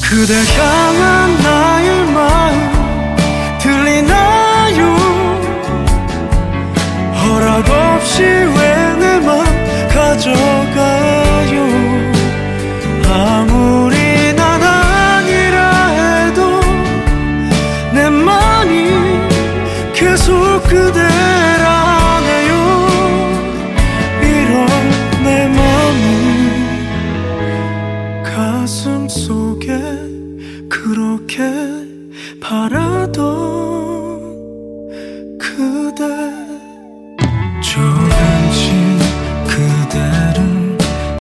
그대 향한 나의 마음 들리나요? 허락 없이 왜 내 맘 가져가요? 아무리 난 아니라 해도 내 맘이 계속 그대라네요. 이런 내 맘은 가슴 속에 그렇게 바라